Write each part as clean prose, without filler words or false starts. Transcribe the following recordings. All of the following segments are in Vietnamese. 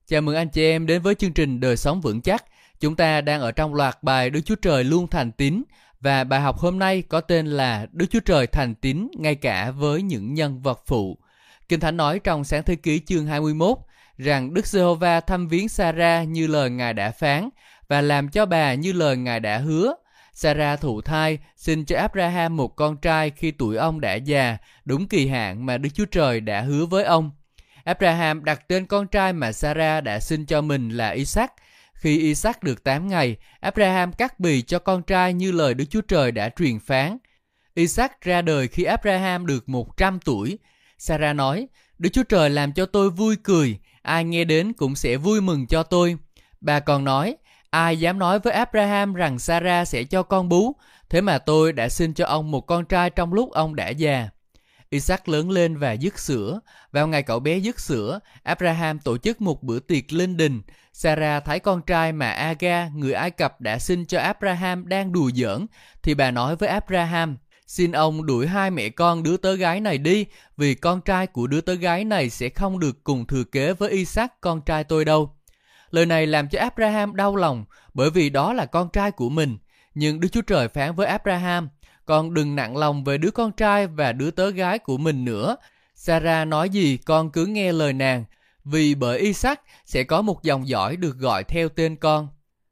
Chào mừng anh chị em đến với chương trình Đời Sống Vững Chắc. Chúng ta đang ở trong loạt bài Đức Chúa Trời luôn thành tín. Và bài học hôm nay có tên là Đức Chúa Trời thành tín ngay cả với những nhân vật phụ. Kinh Thánh nói trong Sáng Thế Ký chương 21 rằng Đức Giê-hô-va thăm viếng Sa-ra như lời Ngài đã phán và làm cho bà như lời Ngài đã hứa. Sa-ra thụ thai, sinh cho Abraham một con trai khi tuổi ông đã già, đúng kỳ hạn mà Đức Chúa Trời đã hứa với ông. Abraham đặt tên con trai mà Sa-ra đã sinh cho mình là Isaac. Khi Isaac được 8 ngày, Abraham cắt bì cho con trai như lời Đức Chúa Trời đã truyền phán. Isaac ra đời khi Abraham được 100 tuổi. Sa-ra nói, Đức Chúa Trời làm cho tôi vui cười, ai nghe đến cũng sẽ vui mừng cho tôi. Bà còn nói, ai dám nói với Abraham rằng Sa-ra sẽ cho con bú, thế mà tôi đã sinh cho ông một con trai trong lúc ông đã già. Isaac lớn lên và dứt sữa. Vào ngày cậu bé dứt sữa, Abraham tổ chức một bữa tiệc linh đình. Sa-ra thấy con trai mà Aga, người Ai Cập đã sinh cho Abraham đang đùa giỡn, thì bà nói với Abraham, xin ông đuổi hai mẹ con đứa tớ gái này đi, vì con trai của đứa tớ gái này sẽ không được cùng thừa kế với Isaac con trai tôi đâu. Lời này làm cho Abraham đau lòng, bởi vì đó là con trai của mình. Nhưng Đức Chúa Trời phán với Abraham, con đừng nặng lòng về đứa con trai và đứa tớ gái của mình nữa. Sa-ra nói gì con cứ nghe lời nàng, vì bởi Isaac sẽ có một dòng dõi được gọi theo tên con.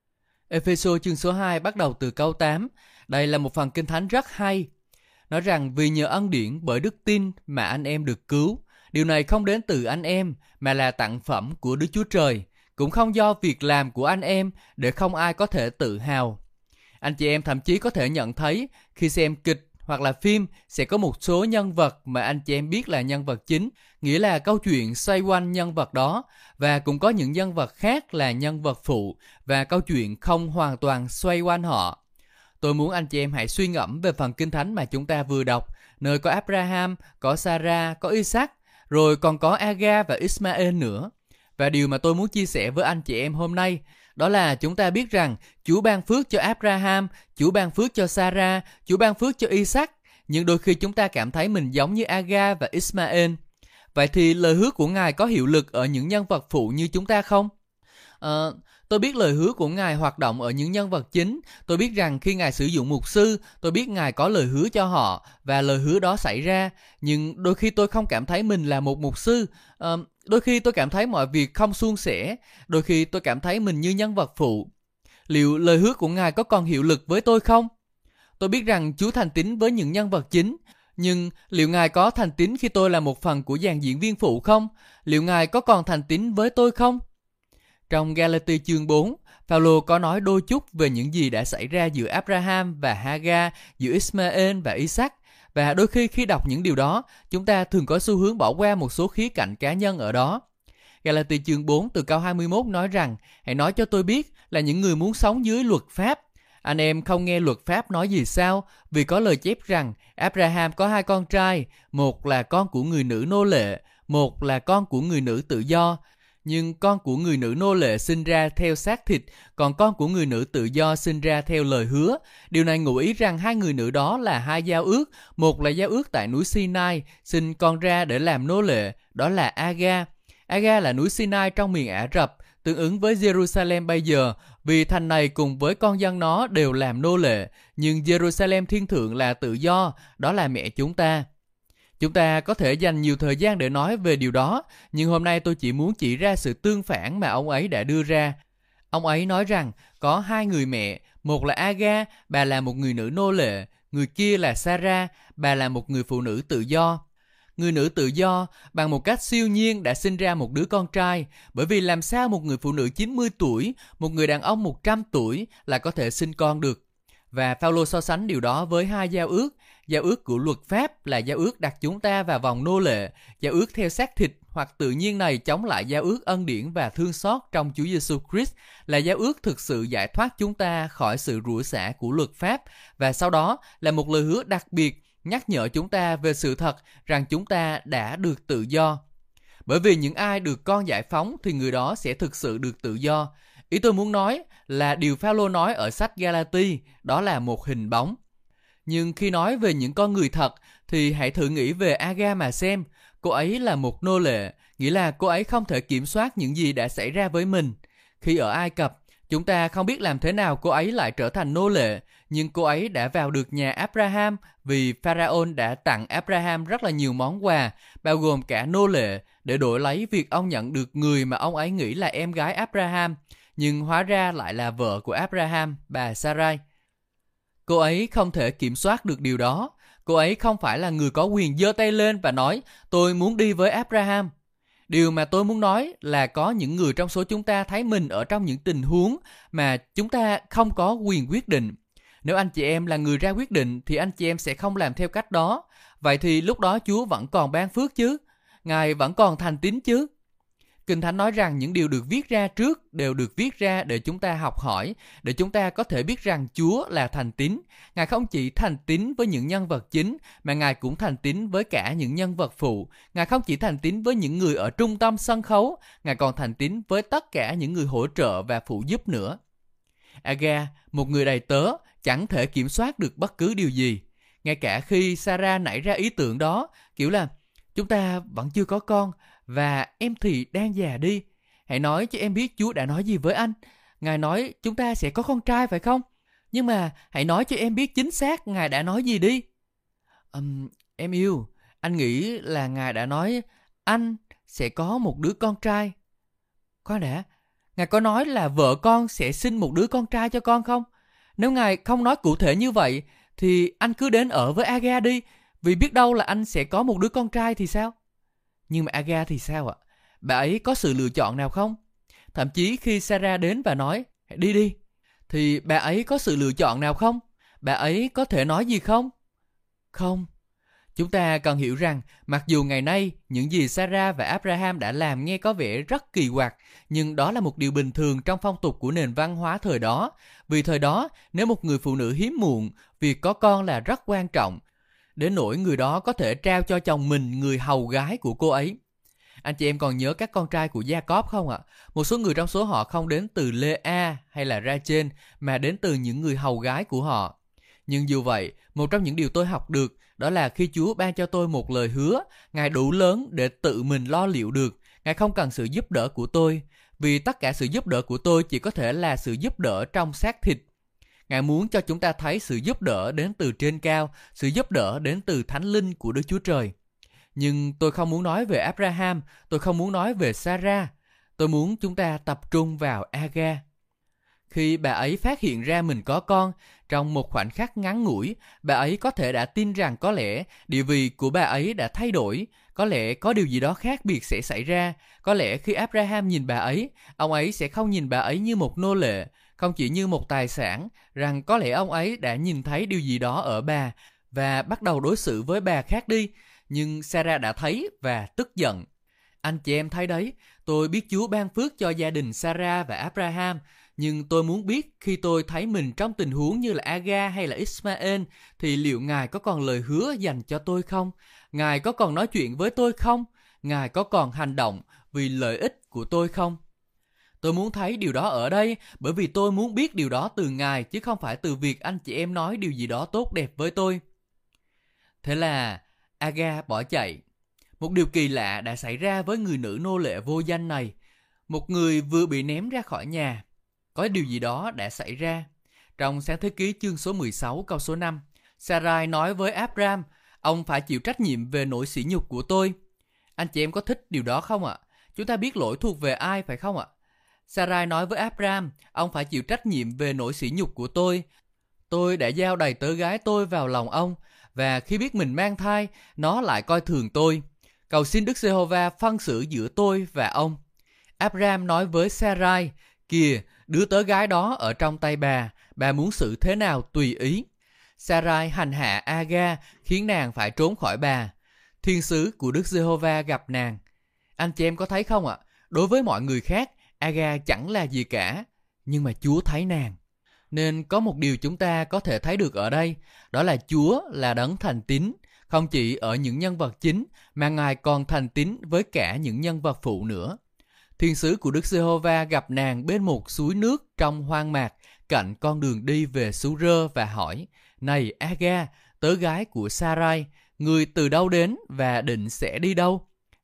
Ê-phê-sô chương số 2 bắt đầu từ câu 8. Đây là một phần kinh thánh rất hay. Nói rằng vì nhờ ân điển bởi đức tin mà anh em được cứu. Điều này không đến từ anh em mà là tặng phẩm của Đức Chúa Trời. Cũng không do việc làm của anh em để không ai có thể tự hào. Anh chị em thậm chí có thể nhận thấy khi xem kịch hoặc là phim sẽ có một số nhân vật mà anh chị em biết là nhân vật chính, nghĩa là câu chuyện xoay quanh nhân vật đó, và cũng có những nhân vật khác là nhân vật phụ và câu chuyện không hoàn toàn xoay quanh họ. Tôi muốn anh chị em hãy suy ngẫm về phần kinh thánh mà chúng ta vừa đọc, nơi có Abraham, có Sa-ra, có Isaac, rồi còn có Aga và Ismael nữa. Và điều mà tôi muốn chia sẻ với anh chị em hôm nay đó là chúng ta biết rằng Chúa ban phước cho Abraham, Chúa ban phước cho Sa-ra, Chúa ban phước cho Isaac, nhưng đôi khi chúng ta cảm thấy mình giống như Aga và Ismael. Vậy thì lời hứa của Ngài có hiệu lực ở những nhân vật phụ như chúng ta không? Tôi biết lời hứa của Ngài hoạt động ở những nhân vật chính. Tôi biết rằng khi Ngài sử dụng mục sư, tôi biết Ngài có lời hứa cho họ và lời hứa đó xảy ra. Nhưng đôi khi tôi không cảm thấy mình là một mục sư. Đôi khi tôi cảm thấy mọi việc không suôn sẻ. Đôi khi tôi cảm thấy mình như nhân vật phụ. Liệu lời hứa của Ngài có còn hiệu lực với tôi không? Tôi biết rằng Chúa thành tín với những nhân vật chính. Nhưng liệu Ngài có thành tín khi tôi là một phần của dàn diễn viên phụ không? Liệu Ngài có còn thành tín với tôi không? Trong Ga-la-ti chương 4, Phao-lô có nói đôi chút về những gì đã xảy ra giữa Abraham và Haga, giữa Ismael và Isaac. Và đôi khi đọc những điều đó, chúng ta thường có xu hướng bỏ qua một số khía cạnh cá nhân ở đó. Ga-la-ti chương 4 từ câu 21 nói rằng, hãy nói cho tôi biết là những người muốn sống dưới luật pháp. Anh em không nghe luật pháp nói gì sao? Vì có lời chép rằng Abraham có hai con trai, một là con của người nữ nô lệ, một là con của người nữ tự do. Nhưng con của người nữ nô lệ sinh ra theo xác thịt, còn con của người nữ tự do sinh ra theo lời hứa. Điều này ngụ ý rằng hai người nữ đó là hai giao ước. Một là giao ước tại núi Sinai, sinh con ra để làm nô lệ, đó là Aga. Aga là núi Sinai trong miền Ả Rập, tương ứng với Jerusalem bây giờ, vì thành này cùng với con dân nó đều làm nô lệ. Nhưng Jerusalem thiên thượng là tự do, đó là mẹ chúng ta. Chúng ta có thể dành nhiều thời gian để nói về điều đó, nhưng hôm nay tôi chỉ muốn chỉ ra sự tương phản mà ông ấy đã đưa ra. Ông ấy nói rằng có hai người mẹ, một là Aga, bà là một người nữ nô lệ, người kia là Sa-ra, bà là một người phụ nữ tự do. Người nữ tự do bằng một cách siêu nhiên đã sinh ra một đứa con trai, bởi vì làm sao một người phụ nữ 90 tuổi, một người đàn ông 100 tuổi là có thể sinh con được. Và Phao-lô so sánh điều đó với hai giao ước. Giao ước của luật pháp là giao ước đặt chúng ta vào vòng nô lệ. Giao ước theo xác thịt hoặc tự nhiên này chống lại giao ước ân điển và thương xót trong Chúa Giêsu Christ là giao ước thực sự giải thoát chúng ta khỏi sự rủa xả của luật pháp. Và sau đó là một lời hứa đặc biệt nhắc nhở chúng ta về sự thật rằng chúng ta đã được tự do. Bởi vì những ai được con giải phóng thì người đó sẽ thực sự được tự do. Ý tôi muốn nói là điều Phao-lô nói ở sách Ga-la-ti, đó là một hình bóng. Nhưng khi nói về những con người thật thì hãy thử nghĩ về Aga mà xem. Cô ấy là một nô lệ, nghĩa là cô ấy không thể kiểm soát những gì đã xảy ra với mình. Khi ở Ai Cập, chúng ta không biết làm thế nào cô ấy lại trở thành nô lệ, nhưng cô ấy đã vào được nhà Abraham vì Pharaoh đã tặng Abraham rất là nhiều món quà, bao gồm cả nô lệ, để đổi lấy việc ông nhận được người mà ông ấy nghĩ là em gái Abraham, nhưng hóa ra lại là vợ của Abraham, bà Sarai. Cô ấy không thể kiểm soát được điều đó. Cô ấy không phải là người có quyền giơ tay lên và nói, tôi muốn đi với Abraham. Điều mà tôi muốn nói là có những người trong số chúng ta thấy mình ở trong những tình huống mà chúng ta không có quyền quyết định. Nếu anh chị em là người ra quyết định thì anh chị em sẽ không làm theo cách đó. Vậy thì lúc đó Chúa vẫn còn ban phước chứ? Ngài vẫn còn thành tín chứ? Kinh Thánh nói rằng những điều được viết ra trước đều được viết ra để chúng ta học hỏi, để chúng ta có thể biết rằng Chúa là thành tín. Ngài không chỉ thành tín với những nhân vật chính, mà Ngài cũng thành tín với cả những nhân vật phụ. Ngài không chỉ thành tín với những người ở trung tâm sân khấu, Ngài còn thành tín với tất cả những người hỗ trợ và phụ giúp nữa. Aga, một người đầy tớ, chẳng thể kiểm soát được bất cứ điều gì. Ngay cả khi Sarah nảy ra ý tưởng đó, kiểu là chúng ta vẫn chưa có con, và em thì đang già đi. Hãy nói cho em biết Chúa đã nói gì với anh. Ngài nói chúng ta sẽ có con trai phải không? Nhưng mà hãy nói cho em biết chính xác Ngài đã nói gì đi. Em yêu, anh nghĩ là Ngài đã nói anh sẽ có một đứa con trai. Khoan đã, Ngài có nói là vợ con sẽ sinh một đứa con trai cho con không? Nếu Ngài không nói cụ thể như vậy, thì anh cứ đến ở với Aga đi, vì biết đâu là anh sẽ có một đứa con trai thì sao? Nhưng mà Aga thì sao ạ? Bà ấy có sự lựa chọn nào không? Thậm chí khi Sarah đến và nói, đi đi, thì bà ấy có sự lựa chọn nào không? Bà ấy có thể nói gì không? Không. Chúng ta cần hiểu rằng, mặc dù ngày nay, những gì Sarah và Abraham đã làm nghe có vẻ rất kỳ quặc, nhưng đó là một điều bình thường trong phong tục của nền văn hóa thời đó. Vì thời đó, nếu một người phụ nữ hiếm muộn, việc có con là rất quan trọng, đến nỗi người đó có thể trao cho chồng mình người hầu gái của cô ấy. Anh chị em còn nhớ các con trai của Jacob không ạ? Một số người trong số họ không đến từ Lea hay là Rachel, mà đến từ những người hầu gái của họ. Nhưng dù vậy, một trong những điều tôi học được đó là khi Chúa ban cho tôi một lời hứa, Ngài đủ lớn để tự mình lo liệu được. Ngài không cần sự giúp đỡ của tôi, vì tất cả sự giúp đỡ của tôi chỉ có thể là sự giúp đỡ trong xác thịt. Ngài muốn cho chúng ta thấy sự giúp đỡ đến từ trên cao, sự giúp đỡ đến từ Thánh Linh của Đức Chúa Trời. Nhưng tôi không muốn nói về Abraham, tôi không muốn nói về Sarah. Tôi muốn chúng ta tập trung vào Aga. Khi bà ấy phát hiện ra mình có con, trong một khoảnh khắc ngắn ngủi, bà ấy có thể đã tin rằng có lẽ địa vị của bà ấy đã thay đổi, có lẽ có điều gì đó khác biệt sẽ xảy ra. Có lẽ khi Abraham nhìn bà ấy, ông ấy sẽ không nhìn bà ấy như một nô lệ, không chỉ như một tài sản, rằng có lẽ ông ấy đã nhìn thấy điều gì đó ở bà và bắt đầu đối xử với bà khác đi. Nhưng Sarah đã thấy và tức giận. Anh chị em thấy đấy, tôi biết Chúa ban phước cho gia đình Sarah và Abraham, nhưng tôi muốn biết khi tôi thấy mình trong tình huống như là Aga hay là Ismael, thì liệu Ngài có còn lời hứa dành cho tôi không? Ngài có còn nói chuyện với tôi không? Ngài có còn hành động vì lợi ích của tôi không? Tôi muốn thấy điều đó ở đây, bởi vì tôi muốn biết điều đó từ Ngài, chứ không phải từ việc anh chị em nói điều gì đó tốt đẹp với tôi. Thế là Aga bỏ chạy. Một điều kỳ lạ đã xảy ra với người nữ nô lệ vô danh này. Một người vừa bị ném ra khỏi nhà. Có điều gì đó đã xảy ra. Trong Sáng Thế Ký chương số 16 câu số 5, Sarai nói với Abram, ông phải chịu trách nhiệm về nỗi sỉ nhục của tôi. Anh chị em có thích điều đó không ạ? Chúng ta biết lỗi thuộc về ai phải không ạ? Sarai nói với Abram, ông phải chịu trách nhiệm về nỗi sỉ nhục của tôi. Tôi đã giao đầy tớ gái tôi vào lòng ông, và khi biết mình mang thai, nó lại coi thường tôi. Cầu xin Đức Giê-hô-va phân xử giữa tôi và ông. Abram nói với Sarai, kìa, đứa tớ gái đó ở trong tay bà muốn xử thế nào tùy ý. Sarai hành hạ Aga, khiến nàng phải trốn khỏi bà. Thiên sứ của Đức Giê-hô-va gặp nàng. Anh chị em có thấy không ạ? Đối với mọi người khác, Aga chẳng là gì cả, nhưng mà Chúa thấy nàng. Nên có một điều chúng ta có thể thấy được ở đây, đó là Chúa là đấng thành tín, không chỉ ở những nhân vật chính, mà Ngài còn thành tín với cả những nhân vật phụ nữa. Thiên sứ của Đức Giê-hô-va gặp nàng bên một suối nước trong hoang mạc, cạnh con đường đi về xứ Rơ và hỏi, này Aga, tớ gái của Sarai, người từ đâu đến và định sẽ đi đâu?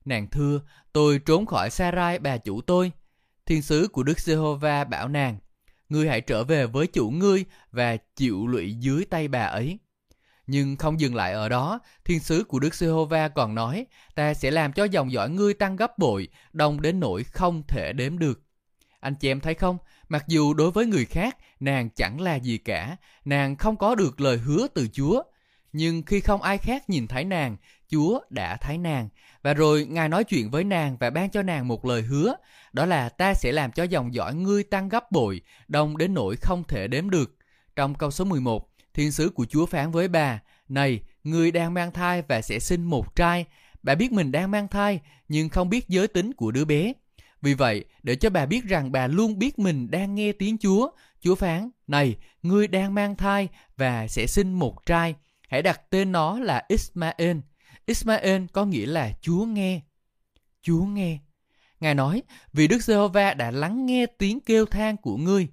Nàng thưa, tôi trốn khỏi Sarai bà chủ tôi. Thiên sứ của Đức Giê-hô-va bảo nàng, ngươi hãy trở về với chủ ngươi và chịu lụy dưới tay bà ấy. Nhưng không dừng lại ở đó, thiên sứ của Đức Giê-hô-va còn nói, ta sẽ làm cho dòng dõi ngươi tăng gấp bội, đông đến nỗi không thể đếm được. Anh chị em thấy không, mặc dù đối với người khác, nàng chẳng là gì cả, nàng không có được lời hứa từ Chúa. Nhưng khi không ai khác nhìn thấy nàng, Chúa đã thấy nàng. Và rồi Ngài nói chuyện với nàng và ban cho nàng một lời hứa, đó là ta sẽ làm cho dòng dõi ngươi tăng gấp bội, đông đến nỗi không thể đếm được. Trong câu số 11, thiên sứ của Chúa phán với bà, này, ngươi đang mang thai và sẽ sinh một trai. Bà biết mình đang mang thai, nhưng không biết giới tính của đứa bé. Vì vậy, để cho bà biết rằng bà luôn biết mình đang nghe tiếng Chúa, Chúa phán, này, ngươi đang mang thai và sẽ sinh một trai. Hãy đặt tên nó là Ismael. Ismael có nghĩa là Chúa nghe. Chúa nghe. Ngài nói, vì Đức Giê-hô-va đã lắng nghe tiếng kêu than của ngươi.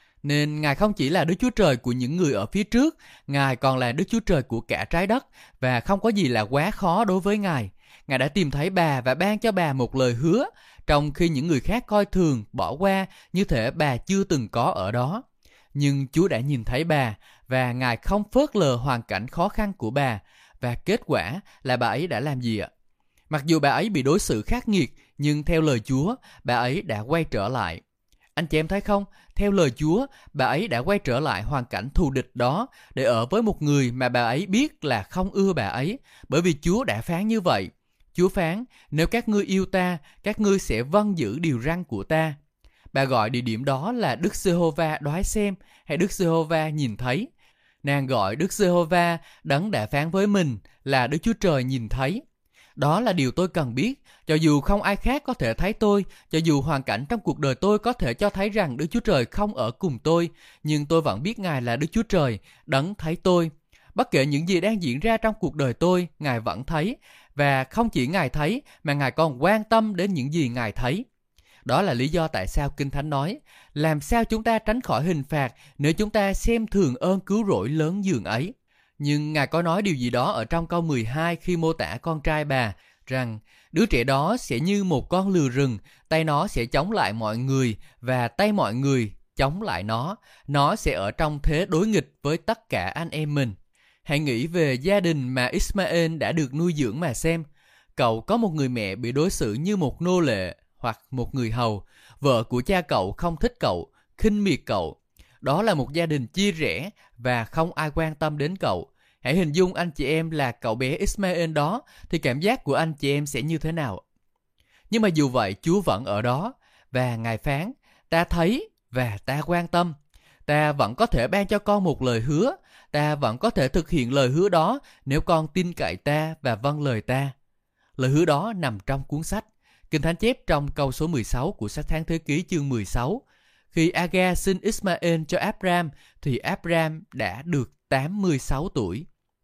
Nên Ngài không chỉ là Đức Chúa Trời của những người ở phía trước, Ngài còn là Đức Chúa Trời của cả trái đất, và không có gì là quá khó đối với Ngài. Ngài đã tìm thấy bà và ban cho bà một lời hứa, trong khi những người khác coi thường, bỏ qua, như thể bà chưa từng có ở đó. Nhưng Chúa đã nhìn thấy bà, và Ngài không phớt lờ hoàn cảnh khó khăn của bà, và kết quả là bà ấy đã làm gì ạ? Mặc dù bà ấy bị đối xử khắc nghiệt, nhưng theo lời Chúa, bà ấy đã quay trở lại. Anh chị em thấy không? Theo lời Chúa, bà ấy đã quay trở lại hoàn cảnh thù địch đó để ở với một người mà bà ấy biết là không ưa bà ấy, bởi vì Chúa đã phán như vậy. Chúa phán, nếu các ngươi yêu ta, các ngươi sẽ vâng giữ điều răn của ta. Bà gọi địa điểm đó là Đức Giê-hô-va đoái xem, hay Đức Giê-hô-va nhìn thấy. Nàng gọi Đức Giê-hô-va, đấng đã phán với mình, là Đức Chúa Trời nhìn thấy. Đó là điều tôi cần biết, cho dù không ai khác có thể thấy tôi, cho dù hoàn cảnh trong cuộc đời tôi có thể cho thấy rằng Đức Chúa Trời không ở cùng tôi, nhưng tôi vẫn biết Ngài là Đức Chúa Trời, đấng thấy tôi. Bất kể những gì đang diễn ra trong cuộc đời tôi, Ngài vẫn thấy, và không chỉ Ngài thấy, mà Ngài còn quan tâm đến những gì Ngài thấy. Đó là lý do tại sao Kinh Thánh nói, làm sao chúng ta tránh khỏi hình phạt nếu chúng ta xem thường ơn cứu rỗi lớn dường ấy. Nhưng Ngài có nói điều gì đó ở trong câu 12 khi mô tả con trai bà, rằng đứa trẻ đó sẽ như một con lừa rừng, tay nó sẽ chống lại mọi người và tay mọi người chống lại nó sẽ ở trong thế đối nghịch với tất cả anh em mình. Hãy nghĩ về gia đình mà Ismael đã được nuôi dưỡng mà xem. Cậu có một người mẹ bị đối xử như một nô lệ hoặc một người hầu. Vợ của cha cậu không thích cậu, khinh miệt cậu. Đó là một gia đình chia rẽ và không ai quan tâm đến cậu. Hãy hình dung anh chị em là cậu bé Ismael đó, thì cảm giác của anh chị em sẽ như thế nào? Nhưng mà dù vậy, Chúa vẫn ở đó, và Ngài phán, ta thấy và ta quan tâm. Ta vẫn có thể ban cho con một lời hứa, ta vẫn có thể thực hiện lời hứa đó nếu con tin cậy ta và vâng lời ta. Lời hứa đó nằm trong cuốn sách. Kinh Thánh chép trong câu số 16 của sách Tháng Thế Ký chương 16. Khi Aga sinh Ismael cho Abram, thì Abram đã được 86 tuổi.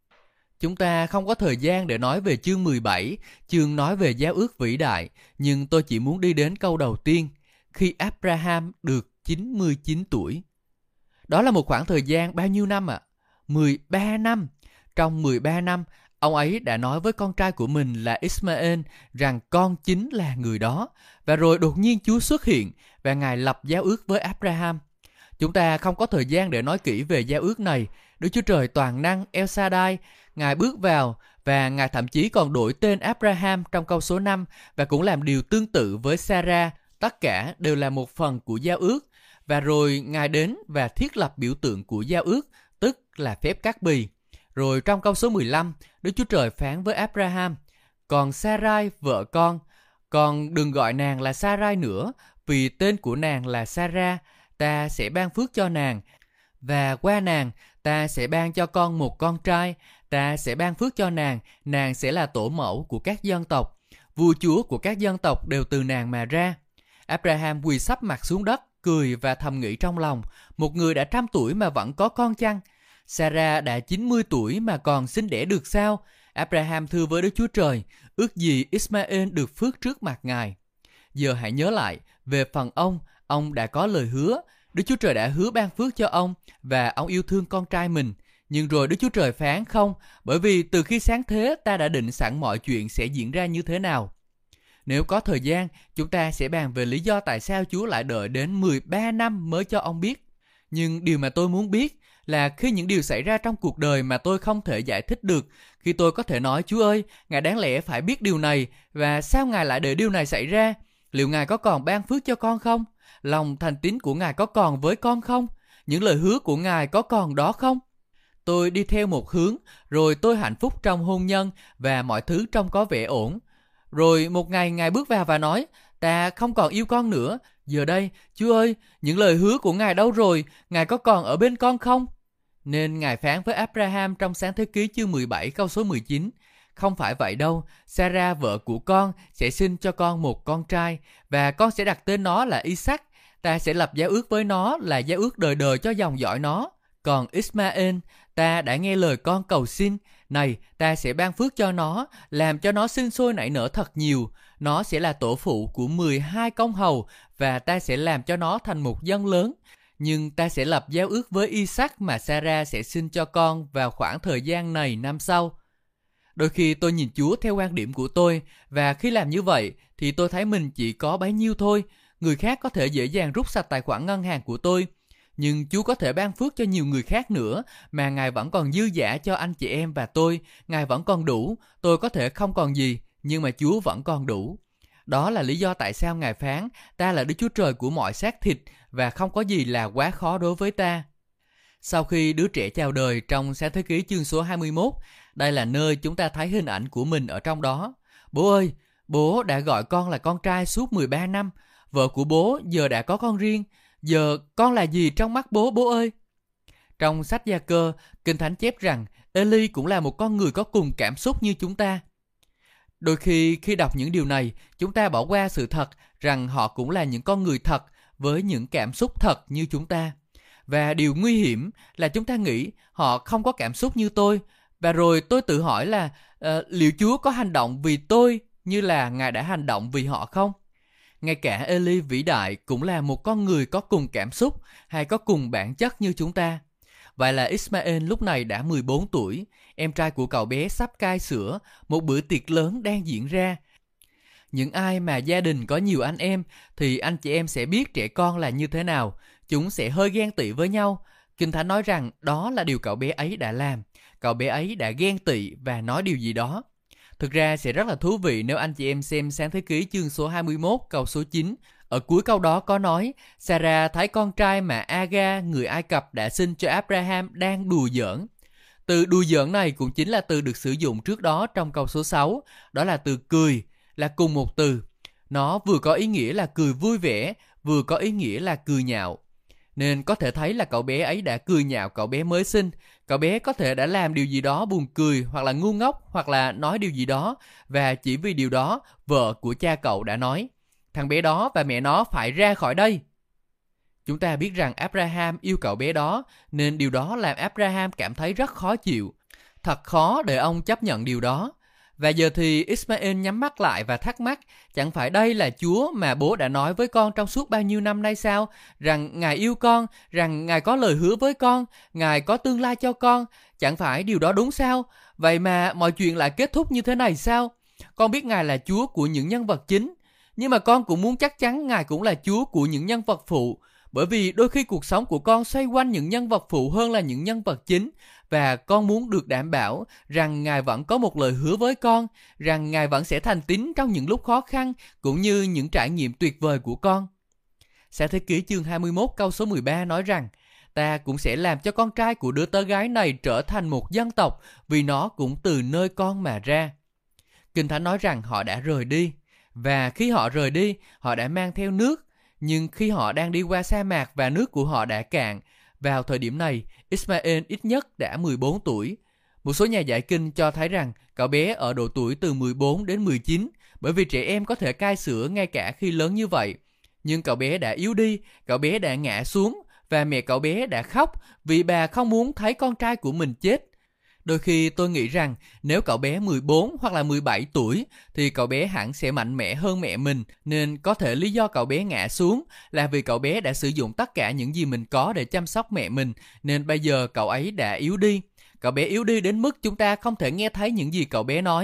Chúng ta không có thời gian để nói về chương 17, chương nói về giao ước vĩ đại, nhưng tôi chỉ muốn đi đến câu đầu tiên, khi Abraham được 99 tuổi. Đó là một khoảng thời gian bao nhiêu năm ạ? 13 năm. Trong 13 năm, ông ấy đã nói với con trai của mình là Ismael rằng con chính là người đó. Và rồi đột nhiên Chúa xuất hiện và Ngài lập giao ước với Abraham. Chúng ta không có thời gian để nói kỹ về giao ước này. Đức Chúa Trời toàn năng El Shaddai, Ngài bước vào và Ngài thậm chí còn đổi tên Abraham trong câu số 5 và cũng làm điều tương tự với Sarah. Tất cả đều là một phần của giao ước. Và rồi Ngài đến và thiết lập biểu tượng của giao ước, tức là phép cắt bì. Rồi trong câu số 15, Đức Chúa Trời phán với Abraham, còn Sarai vợ con đừng gọi nàng là Sarai nữa, vì tên của nàng là Sarah, ta sẽ ban phước cho nàng, và qua nàng ta sẽ ban cho con một con trai, ta sẽ ban phước cho nàng sẽ là tổ mẫu của các dân tộc, vua chúa của các dân tộc đều từ nàng mà ra. Abraham quỳ sấp mặt xuống đất, cười và thầm nghĩ trong lòng, một người đã 100 tuổi mà vẫn có con chăng? Sarah đã 90 tuổi mà còn sinh đẻ được sao? Abraham thưa với Đức Chúa Trời, ước gì Ismael được phước trước mặt Ngài. Giờ hãy nhớ lại, về phần ông đã có lời hứa, Đức Chúa Trời đã hứa ban phước cho ông và ông yêu thương con trai mình. Nhưng rồi Đức Chúa Trời phán không, bởi vì từ khi sáng thế ta đã định sẵn mọi chuyện sẽ diễn ra như thế nào. Nếu có thời gian, chúng ta sẽ bàn về lý do tại sao Chúa lại đợi đến 13 năm mới cho ông biết. Nhưng điều mà tôi muốn biết là khi những điều xảy ra trong cuộc đời mà tôi không thể giải thích được, khi tôi có thể nói Chúa ơi, Ngài đáng lẽ phải biết điều này, và sao Ngài lại để điều này xảy ra? Liệu Ngài có còn ban phước cho con không? Lòng thành tín của Ngài có còn với con không? Những lời hứa của Ngài có còn đó không? Tôi đi theo một hướng, rồi tôi hạnh phúc trong hôn nhân và mọi thứ trông có vẻ ổn. Rồi một ngày Ngài bước vào và nói, ta không còn yêu con nữa. Giờ đây, Chúa ơi, những lời hứa của Ngài đâu rồi? Ngài có còn ở bên con không? Nên Ngài phán với Abraham trong Sáng Thế Ký chương 17 câu số 19, không phải vậy đâu, Sarah vợ của con sẽ sinh cho con một con trai, và con sẽ đặt tên nó là Isaac. Ta sẽ lập giao ước với nó là giao ước đời đời cho dòng dõi nó. Còn Ismael, ta đã nghe lời con cầu xin, này, ta sẽ ban phước cho nó, làm cho nó sinh sôi nảy nở thật nhiều. Nó sẽ là tổ phụ của 12 công hầu, và ta sẽ làm cho nó thành một dân lớn. Nhưng ta sẽ lập giao ước với Isaac mà Sarah sẽ sinh cho con vào khoảng thời gian này năm sau. Đôi khi tôi nhìn Chúa theo quan điểm của tôi, và khi làm như vậy thì tôi thấy mình chỉ có bấy nhiêu thôi. Người khác có thể dễ dàng rút sạch tài khoản ngân hàng của tôi, nhưng Chúa có thể ban phước cho nhiều người khác nữa, mà Ngài vẫn còn dư dả cho anh chị em và tôi. Ngài vẫn còn đủ. Tôi có thể không còn gì, nhưng mà Chúa vẫn còn đủ. Đó là lý do tại sao Ngài phán, ta là Đức Chúa Trời của mọi xác thịt, và không có gì là quá khó đối với ta. Sau khi đứa trẻ chào đời trong Sáng Thế Ký chương số 21, đây là nơi chúng ta thấy hình ảnh của mình ở trong đó. Bố ơi, bố đã gọi con là con trai suốt 13 năm. Vợ của bố giờ đã có con riêng. Giờ con là gì trong mắt bố, bố ơi? Trong sách Gia Cơ, Kinh Thánh chép rằng Eli cũng là một con người có cùng cảm xúc như chúng ta. Đôi khi đọc những điều này, chúng ta bỏ qua sự thật rằng họ cũng là những con người thật với những cảm xúc thật như chúng ta. Và điều nguy hiểm là chúng ta nghĩ họ không có cảm xúc như tôi. Và rồi tôi tự hỏi là liệu Chúa có hành động vì tôi như là Ngài đã hành động vì họ không? Ngay cả Eli vĩ đại cũng là một con người có cùng cảm xúc hay có cùng bản chất như chúng ta. Vậy là Ismael lúc này đã 14 tuổi, em trai của cậu bé sắp cai sữa, một bữa tiệc lớn đang diễn ra. Những ai mà gia đình có nhiều anh em thì anh chị em sẽ biết trẻ con là như thế nào. Chúng sẽ hơi ghen tị với nhau. Kinh Thánh nói rằng đó là điều cậu bé ấy đã làm. Cậu bé ấy đã ghen tị và nói điều gì đó. Thực ra sẽ rất là thú vị nếu anh chị em xem Sáng Thế Ký chương số 21 câu số 9. Ở cuối câu đó có nói, Sarah thấy con trai mà Aga, người Ai Cập đã sinh cho Abraham đang đùa giỡn. Từ đùa giỡn này cũng chính là từ được sử dụng trước đó trong câu số 6, đó là từ cười, là cùng một từ. Nó vừa có ý nghĩa là cười vui vẻ, vừa có ý nghĩa là cười nhạo. Nên có thể thấy là cậu bé ấy đã cười nhạo cậu bé mới sinh. Cậu bé có thể đã làm điều gì đó buồn cười, hoặc là ngu ngốc, hoặc là nói điều gì đó. Và chỉ vì điều đó, vợ của cha cậu đã nói, thằng bé đó và mẹ nó phải ra khỏi đây. Chúng ta biết rằng Abraham yêu cậu bé đó, nên điều đó làm Abraham cảm thấy rất khó chịu. Thật khó để ông chấp nhận điều đó. Và giờ thì Ismael nhắm mắt lại và thắc mắc, chẳng phải đây là Chúa mà bố đã nói với con trong suốt bao nhiêu năm nay sao? Rằng Ngài yêu con, rằng Ngài có lời hứa với con, Ngài có tương lai cho con. Chẳng phải điều đó đúng sao? Vậy mà mọi chuyện lại kết thúc như thế này sao? Con biết Ngài là Chúa của những nhân vật chính, nhưng mà con cũng muốn chắc chắn Ngài cũng là Chúa của những nhân vật phụ. Bởi vì đôi khi cuộc sống của con xoay quanh những nhân vật phụ hơn là những nhân vật chính. Và con muốn được đảm bảo rằng Ngài vẫn có một lời hứa với con, rằng Ngài vẫn sẽ thành tín trong những lúc khó khăn, cũng như những trải nghiệm tuyệt vời của con. Sáng Thế Ký chương 21 câu số 13 nói rằng, ta cũng sẽ làm cho con trai của đứa tớ gái này trở thành một dân tộc, vì nó cũng từ nơi con mà ra. Kinh Thánh nói rằng họ đã rời đi, và khi họ rời đi, họ đã mang theo nước. Nhưng khi họ đang đi qua sa mạc và nước của họ đã cạn, vào thời điểm này, Ismael ít nhất đã 14 tuổi. Một số nhà giải kinh cho thấy rằng cậu bé ở độ tuổi từ 14 đến 19, bởi vì trẻ em có thể cai sữa ngay cả khi lớn như vậy. Nhưng cậu bé đã yếu đi, cậu bé đã ngã xuống, và mẹ cậu bé đã khóc vì bà không muốn thấy con trai của mình chết. Đôi khi tôi nghĩ rằng nếu cậu bé 14 hoặc là 17 tuổi thì cậu bé hẳn sẽ mạnh mẽ hơn mẹ mình, nên có thể lý do cậu bé ngã xuống là vì cậu bé đã sử dụng tất cả những gì mình có để chăm sóc mẹ mình, nên bây giờ cậu ấy đã yếu đi. Cậu bé yếu đi đến mức chúng ta không thể nghe thấy những gì cậu bé nói.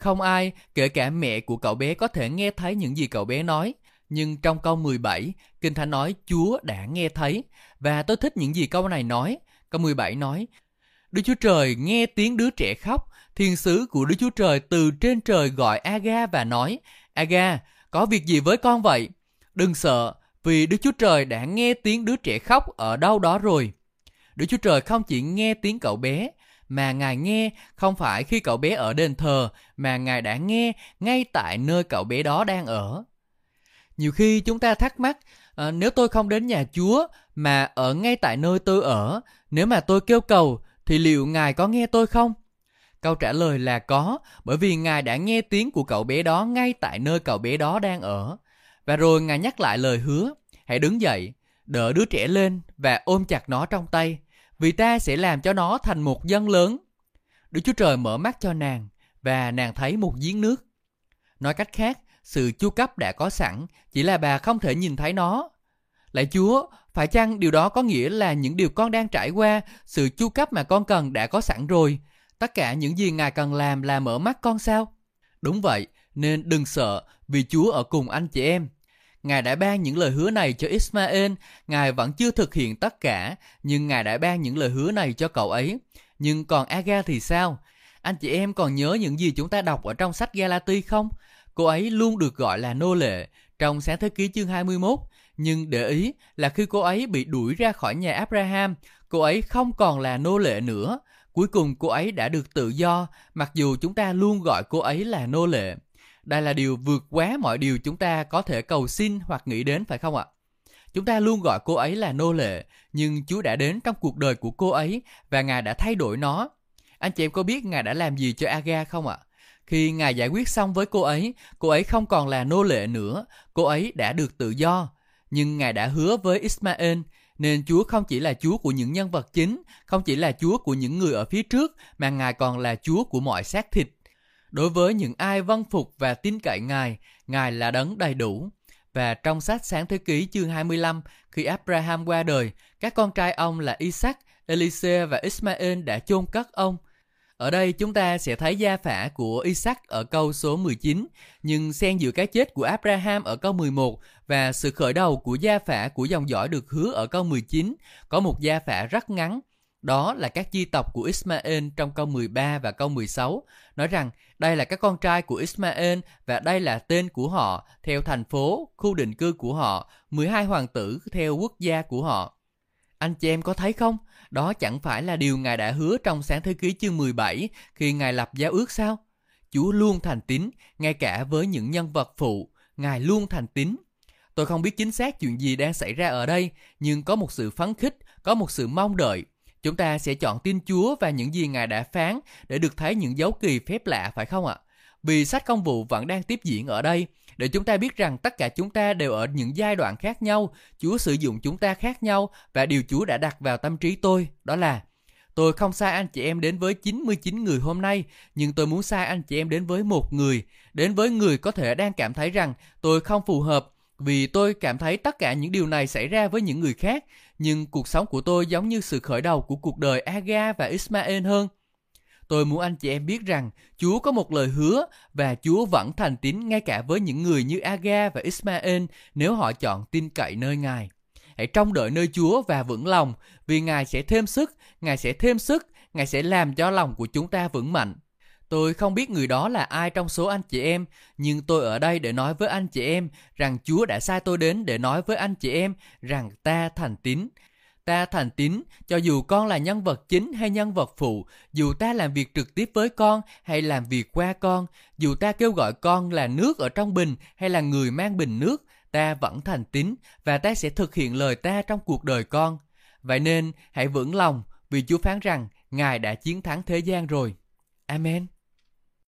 Không ai, kể cả mẹ của cậu bé, có thể nghe thấy những gì cậu bé nói. Nhưng trong câu 17, Kinh Thánh nói Chúa đã nghe thấy. Và tôi thích những gì câu này nói. Câu 17 nói, Đức Chúa Trời nghe tiếng đứa trẻ khóc. Thiên sứ của Đức Chúa Trời từ trên trời gọi Aga và nói, Aga, có việc gì với con vậy? Đừng sợ, vì Đức Chúa Trời đã nghe tiếng đứa trẻ khóc ở đâu đó rồi. Đức Chúa Trời không chỉ nghe tiếng cậu bé, mà Ngài nghe không phải khi cậu bé ở đền thờ, mà Ngài đã nghe ngay tại nơi cậu bé đó đang ở. Nhiều khi chúng ta thắc mắc, nếu tôi không đến nhà Chúa mà ở ngay tại nơi tôi ở, nếu mà tôi kêu cầu thì liệu Ngài có nghe tôi không? Câu trả lời là có, bởi vì Ngài đã nghe tiếng của cậu bé đó ngay tại nơi cậu bé đó đang ở. Và rồi Ngài nhắc lại lời hứa, hãy đứng dậy, đỡ đứa trẻ lên và ôm chặt nó trong tay, vì ta sẽ làm cho nó thành một dân lớn. Đức Chúa Trời mở mắt cho nàng, và nàng thấy một giếng nước. Nói cách khác, sự chu cấp đã có sẵn, chỉ là bà không thể nhìn thấy nó. Lạy Chúa, phải chăng điều đó có nghĩa là những điều con đang trải qua, sự chu cấp mà con cần đã có sẵn rồi? Tất cả những gì Ngài cần làm là mở mắt con sao? Đúng vậy, nên đừng sợ, vì Chúa ở cùng anh chị em. Ngài đã ban những lời hứa này cho Ismael. Ngài vẫn chưa thực hiện tất cả, nhưng Ngài đã ban những lời hứa này cho cậu ấy. Nhưng còn Aga thì sao? Anh chị em còn nhớ những gì chúng ta đọc ở trong sách Galati không? Cô ấy luôn được gọi là nô lệ trong Sáng Thế Ký chương 21. Nhưng để ý là khi cô ấy bị đuổi ra khỏi nhà Abraham, cô ấy không còn là nô lệ nữa. Cuối cùng cô ấy đã được tự do, mặc dù chúng ta luôn gọi cô ấy là nô lệ. Đây là điều vượt quá mọi điều chúng ta có thể cầu xin hoặc nghĩ đến, phải không ạ? Chúng ta luôn gọi cô ấy là nô lệ, nhưng Chúa đã đến trong cuộc đời của cô ấy và Ngài đã thay đổi nó. Anh chị em có biết Ngài đã làm gì cho Aga không ạ? Khi Ngài giải quyết xong với cô ấy không còn là nô lệ nữa, cô ấy đã được tự do. Nhưng Ngài đã hứa với Ismael, nên Chúa không chỉ là Chúa của những nhân vật chính, không chỉ là Chúa của những người ở phía trước, mà Ngài còn là Chúa của mọi xác thịt. Đối với những ai vâng phục và tin cậy Ngài, Ngài là đấng đầy đủ. Và trong sách Sáng Thế Ký chương 25, khi Abraham qua đời, các con trai ông là Isaac, Elise và Ismael đã chôn cất ông. Ở đây chúng ta sẽ thấy gia phả của Isaac ở câu số 19, nhưng xen giữa cái chết của Abraham ở câu 11 và sự khởi đầu của gia phả của dòng dõi được hứa ở câu 19, có một gia phả rất ngắn. Đó là các chi tộc của Ismael trong câu 13 và câu 16, nói rằng đây là các con trai của Ismael và đây là tên của họ theo thành phố, khu định cư của họ, 12 hoàng tử theo quốc gia của họ. Anh chị em có thấy không? Đó chẳng phải là điều Ngài đã hứa trong Sáng Thế Ký chương 17 khi Ngài lập giao ước sao? Chúa luôn thành tín, ngay cả với những nhân vật phụ, Ngài luôn thành tín. Tôi không biết chính xác chuyện gì đang xảy ra ở đây, nhưng có một sự phấn khích, có một sự mong đợi. Chúng ta sẽ chọn tin Chúa và những gì Ngài đã phán để được thấy những dấu kỳ phép lạ, phải không ạ? Vì sách Công vụ vẫn đang tiếp diễn ở đây, để chúng ta biết rằng tất cả chúng ta đều ở những giai đoạn khác nhau, Chúa sử dụng chúng ta khác nhau, và điều Chúa đã đặt vào tâm trí tôi, đó là tôi không sai anh chị em đến với 99 người hôm nay, nhưng tôi muốn sai anh chị em đến với một người, đến với người có thể đang cảm thấy rằng tôi không phù hợp, vì tôi cảm thấy tất cả những điều này xảy ra với những người khác, nhưng cuộc sống của tôi giống như sự khởi đầu của cuộc đời Aga và Ismael hơn. Tôi muốn anh chị em biết rằng Chúa có một lời hứa và Chúa vẫn thành tín ngay cả với những người như Aga và Ismael nếu họ chọn tin cậy nơi Ngài. Hãy trông đợi nơi Chúa và vững lòng, vì Ngài sẽ thêm sức, Ngài sẽ thêm sức, Ngài sẽ làm cho lòng của chúng ta vững mạnh. Tôi không biết người đó là ai trong số anh chị em, nhưng tôi ở đây để nói với anh chị em rằng Chúa đã sai tôi đến để nói với anh chị em rằng ta thành tín. Ta thành tín cho dù con là nhân vật chính hay nhân vật phụ, dù ta làm việc trực tiếp với con hay làm việc qua con, dù ta kêu gọi con là nước ở trong bình hay là người mang bình nước, ta vẫn thành tín và ta sẽ thực hiện lời ta trong cuộc đời con. Vậy nên hãy vững lòng vì Chúa phán rằng Ngài đã chiến thắng thế gian rồi. Amen.